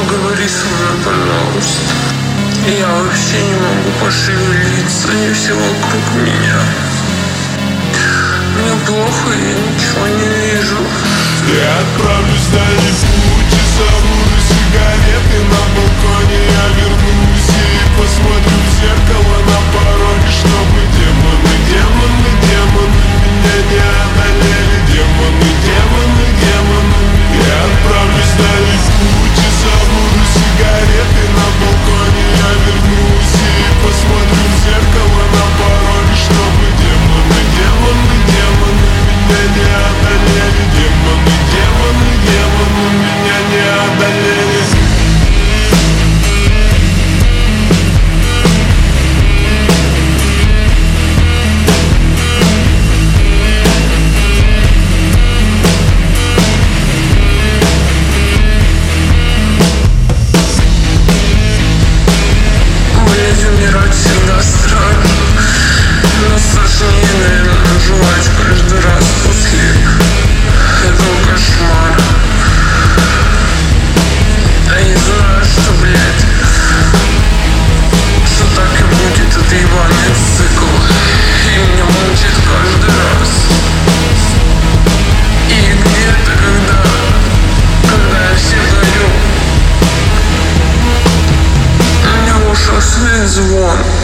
Поговори со мной, пожалуйста. Я вообще не могу пошевелиться, они все вокруг меня. Мне плохо, я ничего не вижу. Я отправлюсь в дальний путь и забуду сигареты на балконе. Я вернусь и посмотрю в зеркало на пороге, чтобы демоны меня не одолели. Демоны. Я отправлюсь в дальний путь и забуду сигареты на балконе. Я вернусь и посмотрю в зеркало на пороге, чтобы демоны меня не одолели. Демоны меня не одолели. Умирать всегда страшно, но страшнее, наверное, жевать каждый раз после этого кошмара. А я знаю, что, блядь, что так и будет, это ебаный цикл. И меня мучит каждый раз. И где-то, когда я все горю, у меня в ушах звон.